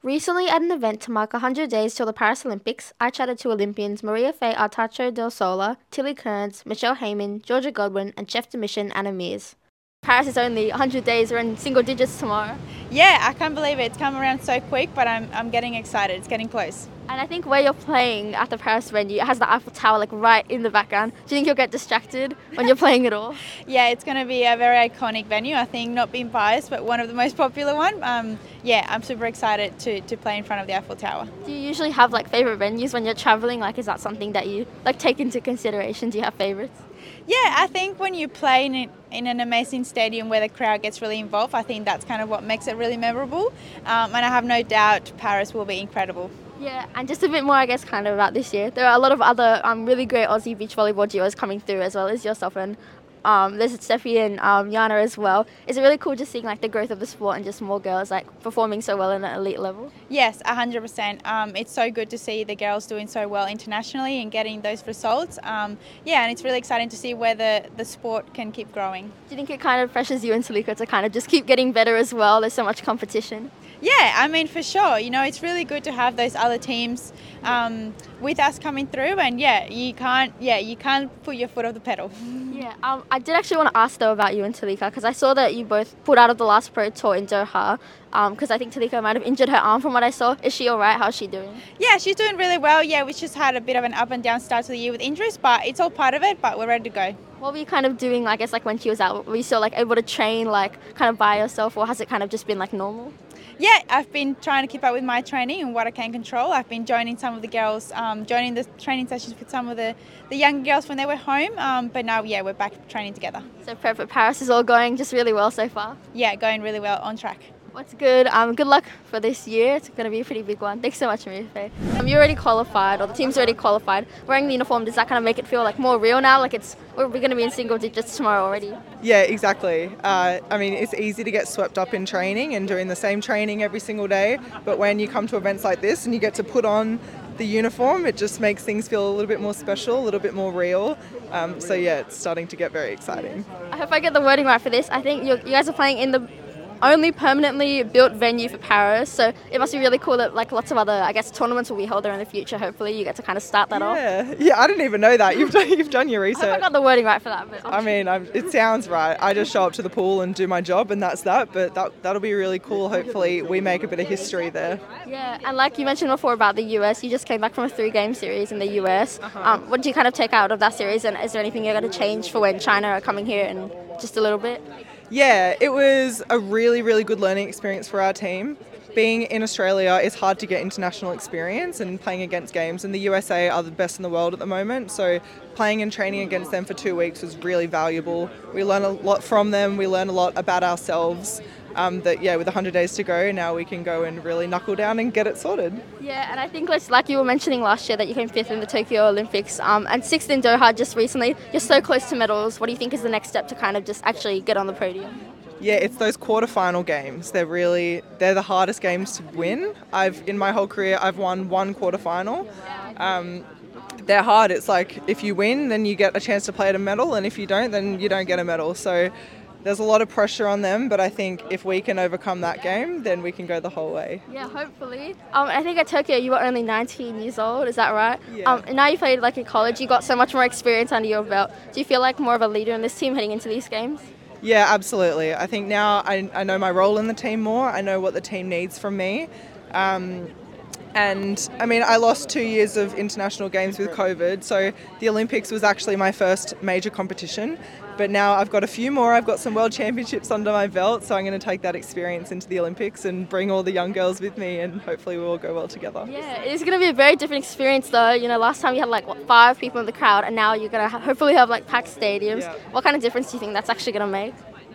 Recently, at an event to mark 100 days till the Paris Olympics, I chatted to Olympians Maria Faye Artacho del Sola, Tilly Kearns, Michelle Heyman, Georgia Godwin, and chef de mission Anna Mears. Paris is only 100 days, we're in single digits tomorrow. Yeah, I can't believe it. It's come around so quick, but I'm getting excited. It's getting close. And I think where you're playing at the Paris venue, it has the Eiffel Tower like right in the background. Do you think you'll get distracted when you're playing at all? Yeah, it's going to be a very iconic venue. I think, not being biased, but one of the most popular one. Yeah, I'm super excited to play in front of the Eiffel Tower. Do you usually have like favorite venues when you're traveling? Like, is that something that you like take into consideration? Do you have favorites? Yeah, I think when you play in an amazing stadium where the crowd gets really involved, I think that's kind of what makes it really memorable. And I have no doubt Paris will be incredible. Yeah, and just a bit more, I guess, kind of about this year. There are a lot of other really great Aussie beach volleyball duos coming through, as well as yourself and there's Steffi and Yana as well. Is it really cool just seeing like the growth of the sport and just more girls like performing so well at an elite level? Yes, 100%. It's so good to see the girls doing so well internationally and getting those results. Yeah, and it's really exciting to see where the sport can keep growing. Do you think it kind of pressures you and Talika to kind of just keep getting better as well? There's so much competition. Yeah, I mean, for sure. You know, it's really good to have those other teams with us coming through, and you can't put your foot off the pedal. Yeah, I did actually want to ask though about you and Talika, because I saw that you both pulled out of the last pro tour in Doha, because I think Talika might have injured her arm from what I saw. Is she all right? How's she doing? Yeah, she's doing really well. Yeah, we just had a bit of an up and down start to the year with injuries, but it's all part of it, but we're ready to go. What were you kind of doing, I guess, like when she was out? Were you still like able to train like kind of by yourself, or has it kind of just been like normal? Yeah, I've been trying to keep up with my training and what I can control. I've been joining some of the girls, joining the training sessions with some of the young girls when they were home. But now, yeah, we're back training together. So prep for Paris is all going just really well so far? Yeah, going really well, on track. What's good? Good luck for this year. It's going to be a pretty big one. Thanks so much, Maria Faye. You already qualified, or the team's already qualified. Wearing the uniform, does that kind of make it feel like more real now? Like we're going to be in single digits tomorrow already. Yeah, exactly. I mean, it's easy to get swept up in training and doing the same training every single day. But when you come to events like this and you get to put on the uniform, it just makes things feel a little bit more special, a little bit more real. So yeah, it's starting to get very exciting. I hope I get the wording right for this. I think you guys are playing in the only permanently built venue for Paris, so it must be really cool that like lots of other, I guess, tournaments will be held there in the future. Hopefully you get to kind of start that off. Yeah, I didn't even know that. You've done your research. I hope I got the wording right for that. But I mean, it sounds right. I just show up to the pool and do my job, and that's that. But that'll be really cool. Hopefully we make a bit of history there. Yeah, and like you mentioned before about the US, you just came back from a 3-game series in the US. What did you kind of take out of that series, and is there anything you're going to change for when China are coming here in just a little bit? Yeah, it was a really, really good learning experience for our team. Being in Australia, it's hard to get international experience, and playing against games, and the USA are the best in the world at the moment, so playing and training against them for 2 weeks was really valuable. We learned a lot from them, we learned a lot about ourselves. With 100 days to go, now we can go and really knuckle down and get it sorted. Yeah, and I think like you were mentioning last year that you came 5th in the Tokyo Olympics and 6th in Doha just recently. You're so close to medals. What do you think is the next step to kind of just actually get on the podium? Yeah, it's those quarterfinal games. They're the hardest games to win. In my whole career, I've won one quarterfinal. They're hard. It's like if you win, then you get a chance to play at a medal, and if you don't, then you don't get a medal. So there's a lot of pressure on them, but I think if we can overcome that game, then we can go the whole way. Yeah, hopefully. I think at Tokyo you were only 19 years old, is that right? Yeah. And now you played like in college, you got so much more experience under your belt. Do you feel like more of a leader in this team heading into these games? Yeah, absolutely. I think now I know my role in the team more. I know what the team needs from me. And I mean, I lost 2 years of international games with COVID, so the Olympics was actually my first major competition. But now I've got a few more. I've got some world championships under my belt, so I'm going to take that experience into the Olympics and bring all the young girls with me, and hopefully we'll all go well together. Yeah, it's going to be a very different experience though. You know, last time you had like 5 people in the crowd, and now you're going to hopefully have like packed stadiums. Yeah. What kind of difference do you think that's actually going to make?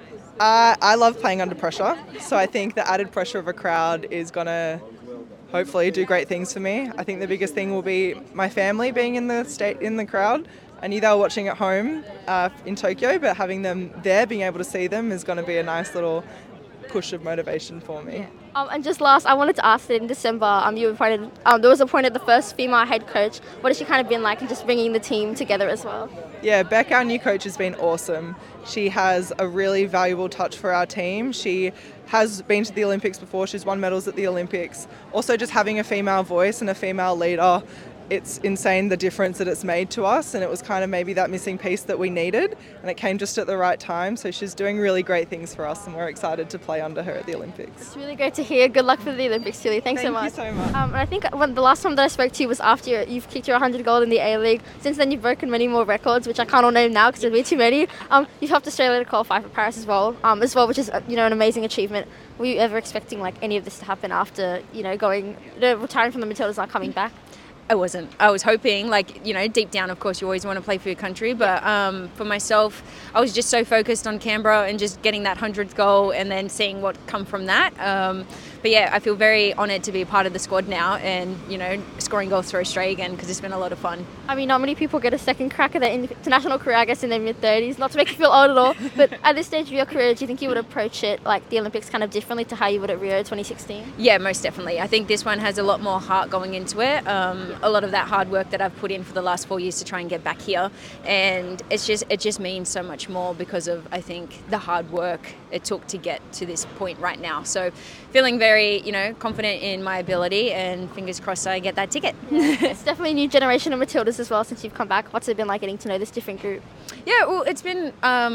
I love playing under pressure, so I think the added pressure of a crowd is going to hopefully do great things for me. I think the biggest thing will be my family being in the crowd. I knew they were watching at home in Tokyo, but having them there, being able to see them, is going to be a nice little push of motivation for me. Yeah. And just last, I wanted to ask that in December, you appointed, there was appointed the first female head coach. What has she kind of been like in just bringing the team together as well? Yeah, Beck, our new coach, has been awesome. She has a really valuable touch for our team. She has been to the Olympics before. She's won medals at the Olympics. Also, just having a female voice and a female leader, it's insane the difference that it's made to us, and it was kind of maybe that missing piece that we needed, and it came just at the right time. So she's doing really great things for us, and we're excited to play under her at the Olympics. It's really great to hear. Good luck for the Olympics, Tilly. Thanks so much. Thank you so much. And I think when the last time that I spoke to you was after you've kicked your 100 goal in the A-League. Since then, you've broken many more records, which I can't all name now because there'd be too many. You've helped Australia to qualify for Paris as well, which is an amazing achievement. Were you ever expecting like any of this to happen after retiring from the Matildas, not coming back? I wasn't. I was hoping, deep down, of course, you always want to play for your country. But for myself, I was just so focused on Canberra and just getting that 100th goal and then seeing what come from that. But yeah, I feel very honoured to be a part of the squad now and, scoring goals for Australia again because it's been a lot of fun. I mean, not many people get a second crack at their international career, I guess, in their mid-30s. Not to make you feel old at all, but at this stage of your career, do you think you would approach it, like the Olympics, kind of differently to how you would at Rio 2016? Yeah, most definitely. I think this one has a lot more heart going into it. A lot of that hard work that I've put in for the last 4 years to try and get back here. And it just means so much more because of, I think, the hard work it took to get to this point right now. So feeling very, confident in my ability and fingers crossed I get that ticket. It's definitely a new generation of Matildas as well since you've come back. What's it been like getting to know this different group? Yeah, well, it's been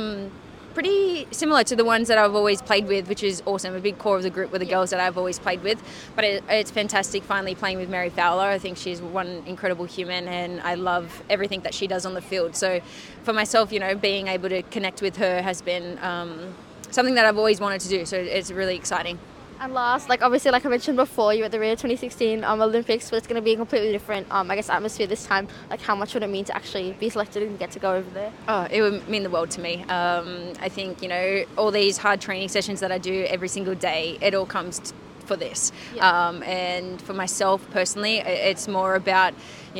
pretty similar to the ones that I've always played with, which is awesome. A big core of the group were the girls that I've always played with. But it's fantastic finally playing with Mary Fowler. I think she's one incredible human and I love everything that she does on the field. So for myself, being able to connect with her has been something that I've always wanted to do. So it's really exciting. And last, obviously, like I mentioned before, you're at the Rio 2016 Olympics, but it's going to be a completely different, atmosphere this time. Like, how much would it mean to actually be selected and get to go over there? Oh, it would mean the world to me. I think, all these hard training sessions that I do every single day, it all comes for this. Yeah. And for myself personally, it's more about,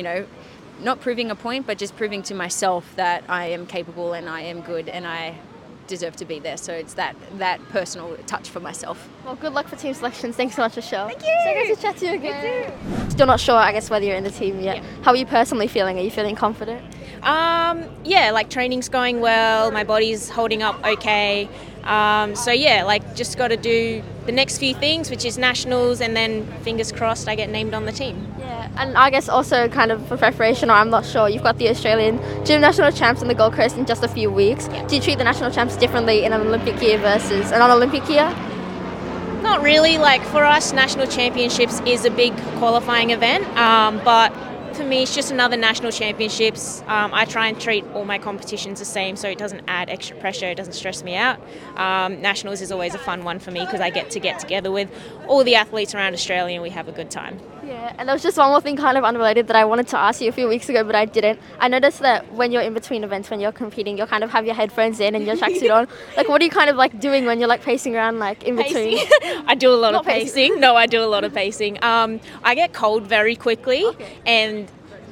not proving a point, but just proving to myself that I am capable and I am good and I deserve to be there. So it's that personal touch for myself. Well, good luck for team selections. Thanks so much, Michelle. Thank you. So good to chat to you again. Still not sure, I guess, whether you're in the team yet. Yeah. How are you personally feeling? Are you feeling confident? Training's going well. My body's holding up okay. Just got to do the next few things, which is nationals, and then fingers crossed I get named on the team. Yeah, and I guess also kind of for preparation, or I'm not sure, you've got the Australian Gym National Champs on the Gold Coast in just a few weeks. Yeah. Do you treat the National Champs differently in an Olympic year versus a non-Olympic year? Not really. For us, National Championships is a big qualifying event, but for me, it's just another national championships. I try and treat all my competitions the same so it doesn't add extra pressure, it doesn't stress me out. Nationals is always a fun one for me because I get together with all the athletes around Australia and we have a good time. Yeah, and there was just one more thing kind of unrelated that I wanted to ask you a few weeks ago, but I didn't. I noticed that when you're in between events, when you're competing, you'll kind of have your headphones in and your tracksuit on. What are you kind of doing when you're pacing around in between? I do a lot of pacing. No, I do a lot of pacing. I get cold very quickly, okay. And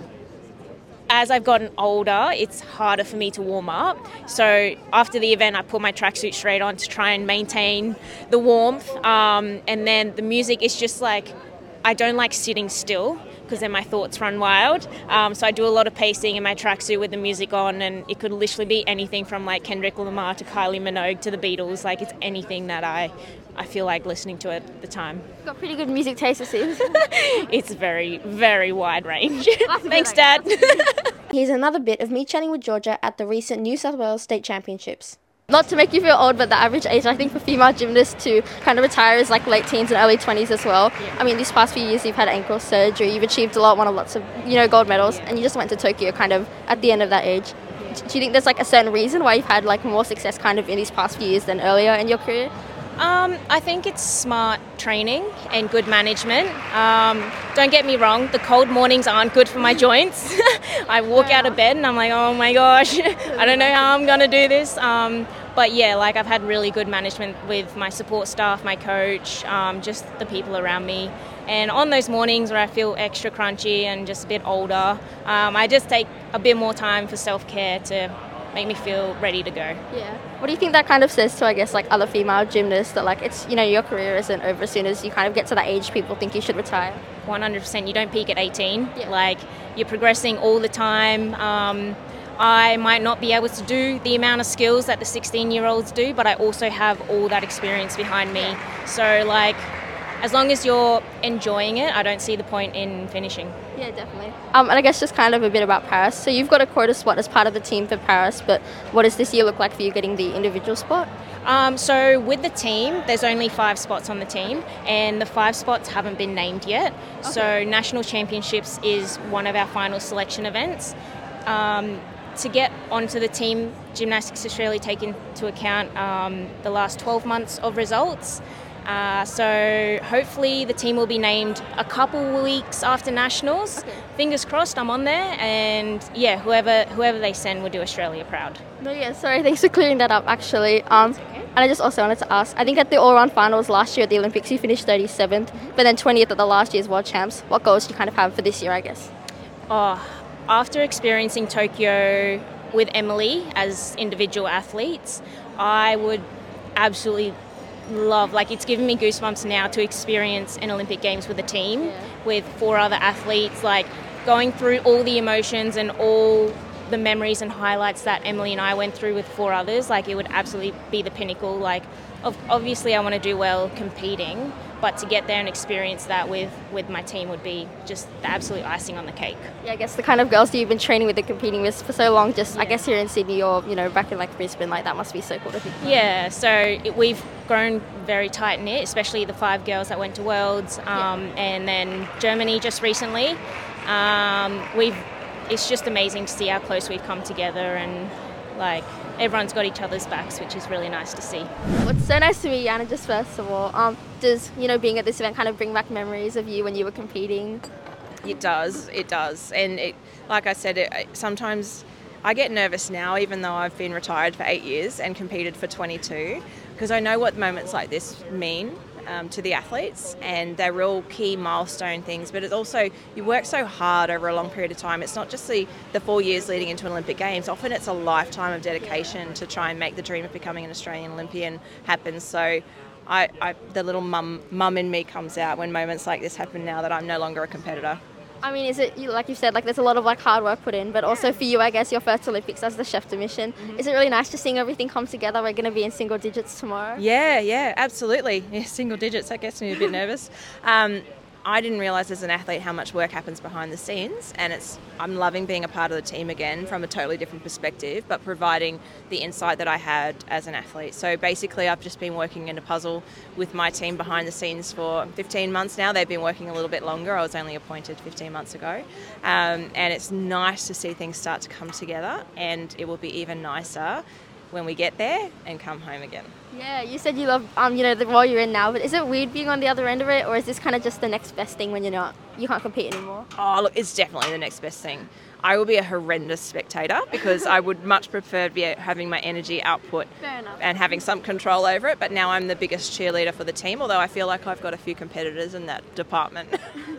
as I've gotten older, it's harder for me to warm up. So after the event, I put my tracksuit straight on to try and maintain the warmth. And then the music is just I don't like sitting still because then my thoughts run wild. So I do a lot of pacing in my tracksuit with the music on, and it could literally be anything from Kendrick Lamar to Kylie Minogue to the Beatles. It's anything that I feel like listening to at the time. You've got pretty good music taste, it seems. It's very, very wide range. Thanks, Dad. Here's another bit of me chatting with Georgia at the recent New South Wales State Championships. Not to make you feel old, but the average age, I think, for female gymnasts to kind of retire is late teens and early 20s as well. Yeah. I mean, these past few years, you've had ankle surgery, you've achieved a lot, won lots of, gold medals, and you just went to Tokyo kind of at the end of that age. Do you think there's a certain reason why you've had more success kind of in these past few years than earlier in your career? I think it's smart training and good management. Don't get me wrong, the cold mornings aren't good for my joints. I walk out of bed and I'm like, oh my gosh, I don't know how I'm going to do this. But yeah, I've had really good management with my support staff, my coach, just the people around me. And on those mornings where I feel extra crunchy and just a bit older, I just take a bit more time for self-care to make me feel ready to go. Yeah. What do you think that kind of says to, I guess, other female gymnasts that, it's, your career isn't over as soon as you kind of get to that age people think you should retire? 100%. You don't peak at 18. Yeah. You're progressing all the time. I might not be able to do the amount of skills that the 16-year-olds do, but I also have all that experience behind me. So, like, as long as you're enjoying it, I don't see the point in finishing. Yeah, definitely. And I guess just kind of a bit about Paris. So you've got a quota spot as part of the team for Paris, but what does this year look like for you getting the individual spot? So with the team, there's only 5 spots on the team, and the 5 spots haven't been named yet. Okay. So National Championships is one of our final selection events. To get onto the team, Gymnastics Australia take into account the last 12 months of results. So hopefully the team will be named a couple weeks after Nationals. Okay. Fingers crossed I'm on there, and yeah, whoever they send will do Australia proud. No, yeah, sorry, thanks for clearing that up actually. And I just also wanted to ask, I think at the all-round finals last year at the Olympics you finished 37th, but then 20th at the last year's World Champs. What goals do you kind of have for this year, I guess? After experiencing Tokyo with Emily as individual athletes, I would absolutely love, like, it's given me goosebumps now to experience an Olympic Games with a team, with 4 other athletes, like going through all the emotions and all the memories and highlights that Emily and I went through with 4 others. Like, it would absolutely be the pinnacle. Like, obviously I want to do well competing, but to get there and experience that with my team would be just the absolute icing on the cake. Yeah, I guess the kind of girls that you've been training with and competing with for so long, just I guess here in Sydney or, you know, back in like Brisbane, like that must be so cool to think about. Yeah, so we've grown very tight-knit, especially the 5 girls that went to Worlds, and then Germany just recently. It's just amazing to see how close we've come together, and like everyone's got each other's backs, which is really nice to see. Well, it's so nice to meet Yana, just first of all. Does, you know, being at this event kind of bring back memories of you when you were competing? It does. And like I said, sometimes I get nervous now, even though I've been retired for 8 years and competed for 22, because I know what moments like this mean to the athletes, and they're real key milestone things. But it's also, you work so hard over a long period of time. It's not just the 4 years leading into an Olympic Games. Often it's a lifetime of dedication to try and make the dream of becoming an Australian Olympian happen. So the little mum in me comes out when moments like this happen now that I'm no longer a competitor. I mean, is it, like you said, like there's a lot of like hard work put in, but also for you, I guess, your first Olympics as the chef de mission. Is it really nice just seeing everything come together? We're going to be in single digits tomorrow. Yeah, absolutely. Yeah, single digits, that gets me a bit nervous. I didn't realise as an athlete how much work happens behind the scenes, and I'm loving being a part of the team again from a totally different perspective, but providing the insight that I had as an athlete. So basically I've just been working in a puzzle with my team behind the scenes for 15 months now. They've been working a little bit longer. I was only appointed 15 months ago, and it's nice to see things start to come together, and it will be even nicer when we get there and come home again. Yeah, you said you love, you know, the role you're in now, but is it weird being on the other end of it, or is this kind of just the next best thing when you can't compete anymore? Oh, look, it's definitely the next best thing. I will be a horrendous spectator because I would much prefer having my energy output and having some control over it, but now I'm the biggest cheerleader for the team, although I feel like I've got a few competitors in that department.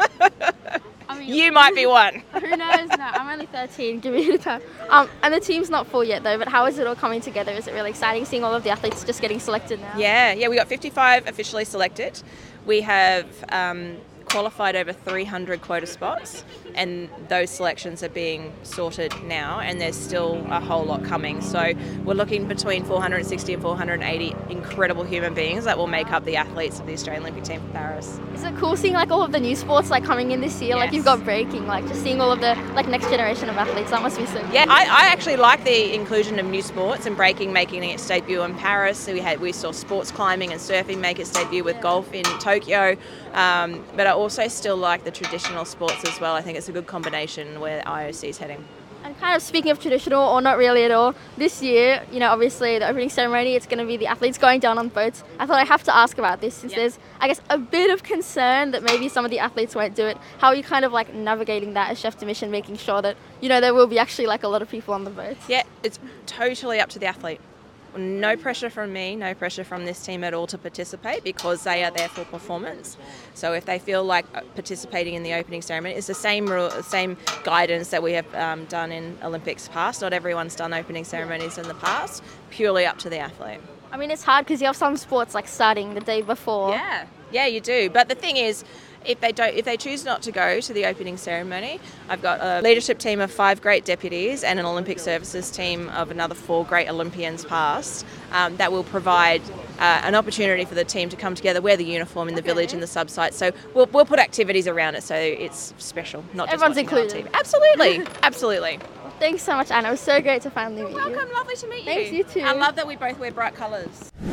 I mean, you might be one. Who knows? No, I'm only 13. Give me the time. And the team's not full yet, though. But how is it all coming together? Is it really exciting seeing all of the athletes just getting selected now? Yeah. We got 55 officially selected. We have qualified over 300 quota spots, and those selections are being sorted now, and there's still a whole lot coming. So we're looking between 460 and 480 incredible human beings that will make up the athletes of the Australian Olympic team for Paris. Is it cool seeing like all of the new sports like coming in this year? Yes. Like you've got breaking, like just seeing all of the like next generation of athletes. That must be so cool. Yeah, I actually like the inclusion of new sports, and breaking making its debut in Paris. So we saw sports climbing and surfing make its debut with golf in Tokyo. But I also still like the traditional sports as well. I think it's a good combination where IOC is heading. And kind of speaking of traditional, or not really at all, this year, you know, obviously the opening ceremony, it's going to be the athletes going down on boats. I thought I have to ask about this since there's, I guess, a bit of concern that maybe some of the athletes won't do it. How are you kind of like navigating that as chef de mission, making sure that, you know, there will be actually like a lot of people on the boats? Yeah, it's totally up to the athlete. No pressure from me, no pressure from this team at all to participate, because they are there for performance. So if they feel like participating in the opening ceremony, it's the same guidance that we have done in Olympics past. Not everyone's done opening ceremonies in the past, purely up to the athlete. I mean, it's hard because you have some sports like starting the day before. Yeah, you do. But the thing is, if they choose not to go to the opening ceremony, I've got a leadership team of 5 great deputies and an Olympic services team of another 4 great Olympians past that will provide an opportunity for the team to come together, wear the uniform in the village and the sub-site. So we'll put activities around it so it's special, not just Everyone's watching it on included. TV. Absolutely, absolutely. Thanks so much, Anna. It was so great to finally meet you. Welcome, lovely to meet you. Thanks, you too. I love that we both wear bright colours.